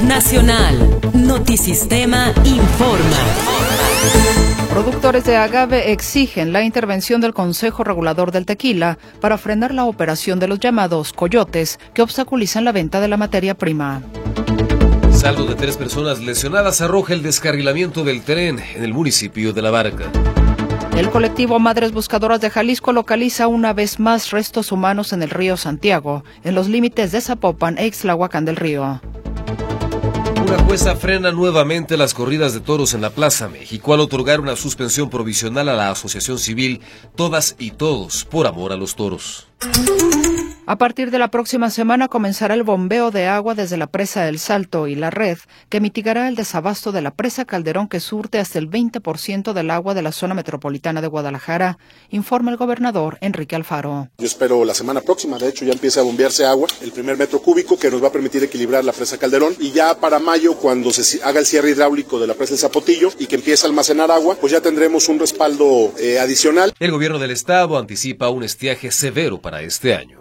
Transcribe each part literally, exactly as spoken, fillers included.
Nacional. Notisistema informa. Productores de agave exigen la intervención del Consejo Regulador del Tequila para frenar la operación de los llamados coyotes que obstaculizan la venta de la materia prima. Saldo de tres personas lesionadas arroja el descarrilamiento del tren en el municipio de La Barca. El colectivo Madres Buscadoras de Jalisco localiza una vez más restos humanos en el río Santiago, en los límites de Zapopan e Ixtlahuacán del Río. Una jueza frena nuevamente las corridas de toros en la Plaza México al otorgar una suspensión provisional a la asociación civil Todas y Todos por amor a los toros. A partir de la próxima semana comenzará el bombeo de agua desde la presa del Salto y la red, que mitigará el desabasto de la presa Calderón, que surte hasta el veinte por ciento del agua de la zona metropolitana de Guadalajara, informa el gobernador Enrique Alfaro. Yo espero la semana próxima, de hecho ya empieza a bombearse agua, el primer metro cúbico que nos va a permitir equilibrar la presa Calderón, y ya para mayo, cuando se haga el cierre hidráulico de la presa del Zapotillo y que empiece a almacenar agua, pues ya tendremos un respaldo eh, adicional. El gobierno del estado anticipa un estiaje severo para este año.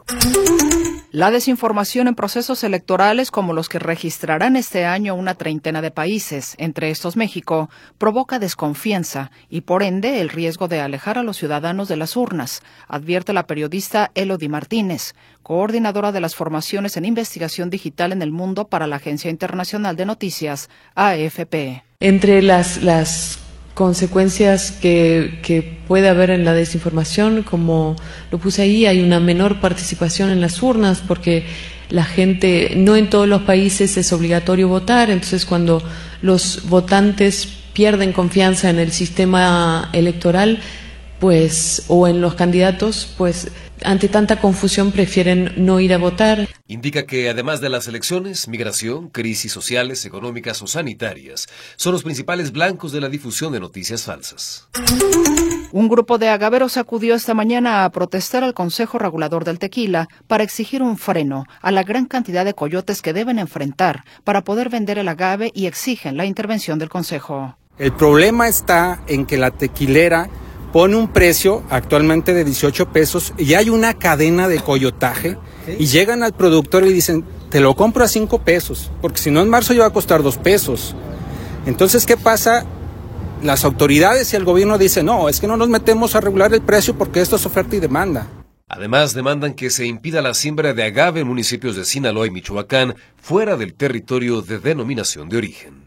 La desinformación en procesos electorales como los que registrarán este año una treintena de países, entre estos México, provoca desconfianza y por ende el riesgo de alejar a los ciudadanos de las urnas, advierte la periodista Elodie Martínez, coordinadora de las formaciones en investigación digital en el mundo para la Agencia Internacional de Noticias, A F P. Entre las, las consecuencias que, que puede haber en la desinformación, como lo puse ahí, hay una menor participación en las urnas porque la gente, no en todos los países es obligatorio votar, entonces cuando los votantes pierden confianza en el sistema electoral, pues, o en los candidatos, pues ante tanta confusión prefieren no ir a votar. Indica que además de las elecciones, migración, crisis sociales, económicas o sanitarias son los principales blancos de la difusión de noticias falsas. Un grupo de agaveros acudió esta mañana a protestar al Consejo Regulador del Tequila para exigir un freno a la gran cantidad de coyotes que deben enfrentar para poder vender el agave y exigen la intervención del Consejo. El problema está en que la tequilera pone un precio actualmente de dieciocho pesos y hay una cadena de coyotaje y llegan al productor y dicen, te lo compro a cinco pesos, porque si no en marzo ya va a costar dos pesos. Entonces, ¿qué pasa? Las autoridades y el gobierno dicen, no, es que no nos metemos a regular el precio porque esto es oferta y demanda. Además, demandan que se impida la siembra de agave en municipios de Sinaloa y Michoacán fuera del territorio de denominación de origen.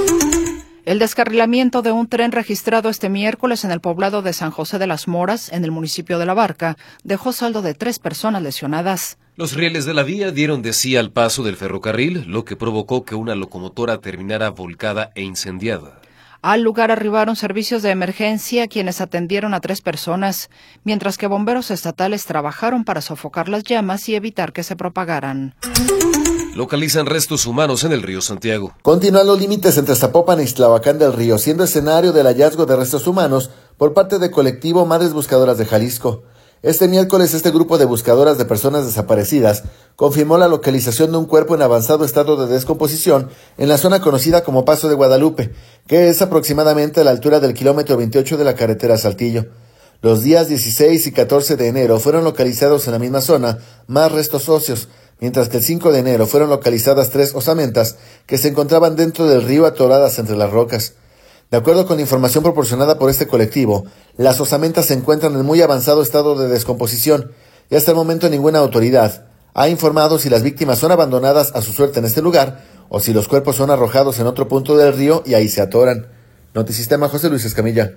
El descarrilamiento de un tren registrado este miércoles en el poblado de San José de las Moras, en el municipio de La Barca, dejó saldo de tres personas lesionadas. Los rieles de la vía dieron de sí al paso del ferrocarril, lo que provocó que una locomotora terminara volcada e incendiada. Al lugar arribaron servicios de emergencia, quienes atendieron a tres personas, mientras que bomberos estatales trabajaron para sofocar las llamas y evitar que se propagaran. Localizan restos humanos en el río Santiago. Continúan los límites entre Zapopan e Ixtlahuacán del Río, siendo escenario del hallazgo de restos humanos por parte del colectivo Madres Buscadoras de Jalisco. Este miércoles, este grupo de buscadoras de personas desaparecidas confirmó la localización de un cuerpo en avanzado estado de descomposición en la zona conocida como Paso de Guadalupe, que es aproximadamente a la altura del kilómetro veintiocho de la carretera Saltillo. Los días dieciséis y catorce de enero fueron localizados en la misma zona más restos óseos, mientras que el cinco de enero fueron localizadas tres osamentas que se encontraban dentro del río atoradas entre las rocas. De acuerdo con la información proporcionada por este colectivo, las osamentas se encuentran en muy avanzado estado de descomposición y hasta el momento ninguna autoridad ha informado si las víctimas son abandonadas a su suerte en este lugar o si los cuerpos son arrojados en otro punto del río y ahí se atoran. Notisistema, José Luis Escamilla.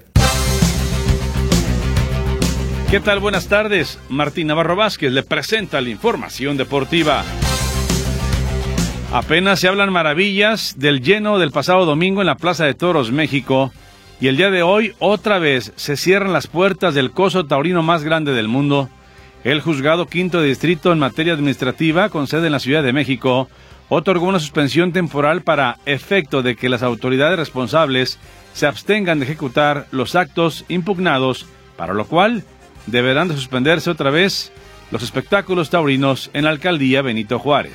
¿Qué tal? Buenas tardes. Martín Navarro Vázquez le presenta la información deportiva. Apenas se hablan maravillas del lleno del pasado domingo en la Plaza de Toros México y el día de hoy otra vez se cierran las puertas del coso taurino más grande del mundo. El juzgado quinto de distrito en materia administrativa con sede en la Ciudad de México otorgó una suspensión temporal para efecto de que las autoridades responsables se abstengan de ejecutar los actos impugnados, para lo cual deberán de suspenderse otra vez los espectáculos taurinos en la alcaldía Benito Juárez.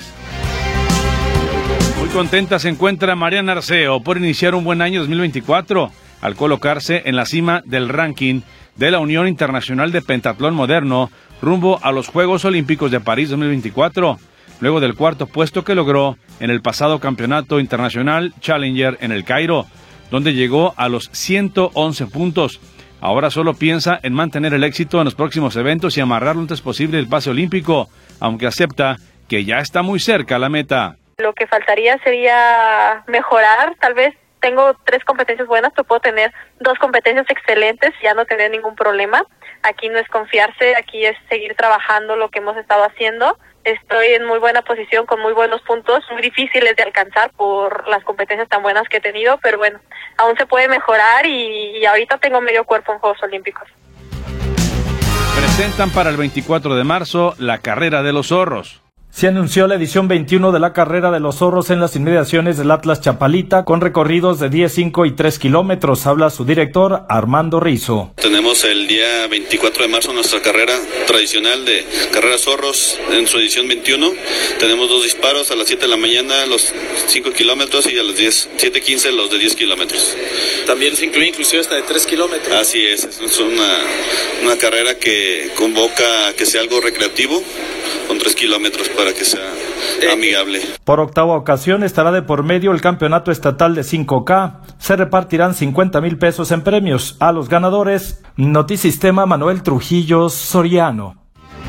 Muy contenta se encuentra Mariana Arceo por iniciar un buen año dos mil veinticuatro al colocarse en la cima del ranking de la Unión Internacional de Pentatlón Moderno rumbo a los Juegos Olímpicos de París dos mil veinticuatro, luego del cuarto puesto que logró en el pasado campeonato internacional Challenger en el Cairo, donde llegó a los ciento once puntos. Ahora solo piensa en mantener el éxito en los próximos eventos y amarrar lo antes posible el pase olímpico, aunque acepta que ya está muy cerca a la meta. Lo que faltaría sería mejorar, tal vez tengo tres competencias buenas, pero puedo tener dos competencias excelentes y ya no tener ningún problema. Aquí no es confiarse, aquí es seguir trabajando lo que hemos estado haciendo. Estoy en muy buena posición, con muy buenos puntos, muy difíciles de alcanzar por las competencias tan buenas que he tenido, pero bueno, aún se puede mejorar y, y ahorita tengo medio cuerpo en Juegos Olímpicos. Presentan para el veinticuatro de marzo la Carrera de los Zorros. Se anunció la edición veintiuno de la Carrera de los Zorros en las inmediaciones del Atlas Chapalita, con recorridos de diez, cinco y tres kilómetros. Habla su director, Armando Rizo. Tenemos el día veinticuatro de marzo nuestra carrera tradicional de Carrera Zorros en su edición veintiuno. Tenemos dos disparos a las siete de la mañana, los cinco kilómetros, y a las diez, siete quince los de diez kilómetros. También se incluye inclusive hasta de tres kilómetros. Así es, es una, una carrera que convoca a que sea algo recreativo, con tres kilómetros para que sea amigable. Por octava ocasión estará de por medio el campeonato estatal de cinco K. Se repartirán cincuenta mil pesos en premios a los ganadores. Notisistema, Manuel Trujillo Soriano.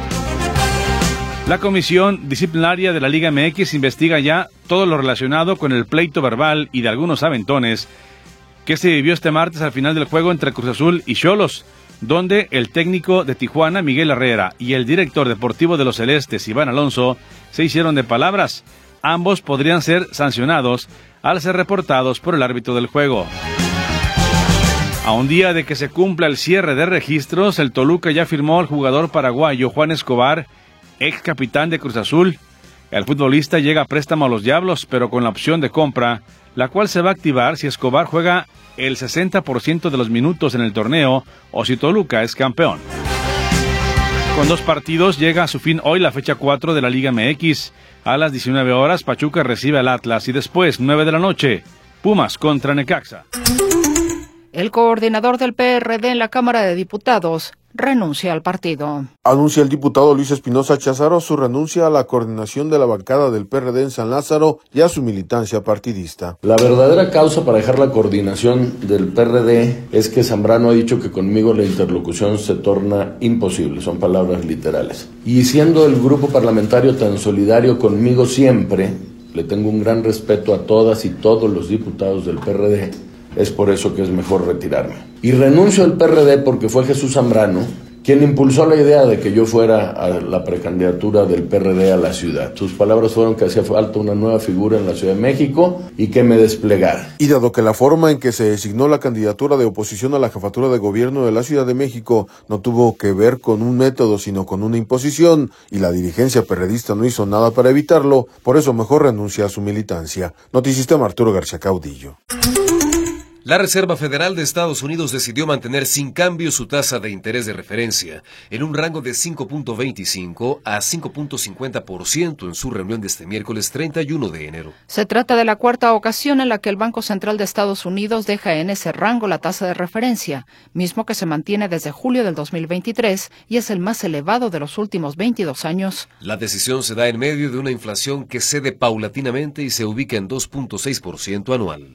La Comisión Disciplinaria de la Liga M X investiga ya todo lo relacionado con el pleito verbal y de algunos aventones que se vivió este martes al final del juego entre Cruz Azul y Xolos, donde el técnico de Tijuana, Miguel Herrera, y el director deportivo de los Celestes, Iván Alonso, se hicieron de palabras. Ambos podrían ser sancionados al ser reportados por el árbitro del juego. A un día de que se cumpla el cierre de registros, el Toluca ya firmó al jugador paraguayo Juan Escobar, ex capitán de Cruz Azul. El futbolista llega a préstamo a los Diablos, pero con la opción de compra, la cual se va a activar si Escobar juega el sesenta por ciento de los minutos en el torneo o si Toluca es campeón. Con dos partidos llega a su fin hoy la fecha cuatro de la Liga M X. A las diecinueve horas Pachuca recibe al Atlas y después, nueve de la noche, Pumas contra Necaxa. El coordinador del P R D en la Cámara de Diputados renuncia al partido. Anuncia el diputado Luis Espinosa Cházaro su renuncia a la coordinación de la bancada del P R D en San Lázaro y a su militancia partidista. La verdadera causa para dejar la coordinación del P R D es que Zambrano ha dicho que conmigo la interlocución se torna imposible, son palabras literales. Y siendo el grupo parlamentario tan solidario conmigo siempre, le tengo un gran respeto a todas y todos los diputados del P R D. Es por eso que es mejor retirarme. Y renuncio al P R D porque fue Jesús Zambrano quien impulsó la idea de que yo fuera a la precandidatura del P R D a la ciudad. Sus palabras fueron que hacía falta una nueva figura en la Ciudad de México y que me desplegara. Y dado que la forma en que se designó la candidatura de oposición a la jefatura de gobierno de la Ciudad de México no tuvo que ver con un método, sino con una imposición, y la dirigencia perredista no hizo nada para evitarlo, por eso mejor renuncia a su militancia. Notisistema, Arturo García Caudillo. La Reserva Federal de Estados Unidos decidió mantener sin cambio su tasa de interés de referencia en un rango de cinco punto veinticinco a cinco punto cincuenta por ciento en su reunión de este miércoles treinta y uno de enero. Se trata de la cuarta ocasión en la que el Banco Central de Estados Unidos deja en ese rango la tasa de referencia, mismo que se mantiene desde julio del dos mil veintitrés y es el más elevado de los últimos veintidós años. La decisión se da en medio de una inflación que cede paulatinamente y se ubica en dos punto seis por ciento anual.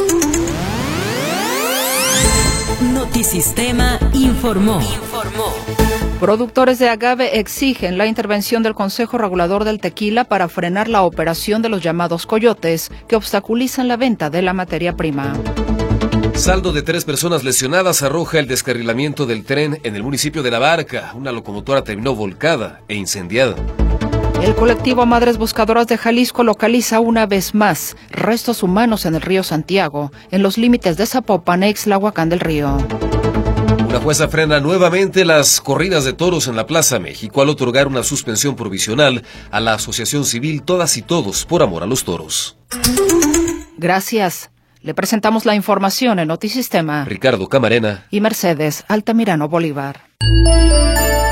Notisistema informó. Informó. Productores de agave exigen la intervención del Consejo Regulador del Tequila para frenar la operación de los llamados coyotes que obstaculizan la venta de la materia prima. Saldo de tres personas lesionadas arroja el descarrilamiento del tren en el municipio de La Barca. Una locomotora terminó volcada e incendiada. El colectivo Madres Buscadoras de Jalisco localiza una vez más restos humanos en el río Santiago, en los límites de Zapopan e Ixtlahuacán del Río. Una jueza frena nuevamente las corridas de toros en la Plaza México al otorgar una suspensión provisional a la Asociación Civil Todas y Todos por Amor a los Toros. Gracias. Le presentamos la información en Notisistema. Ricardo Camarena y Mercedes Altamirano Bolívar.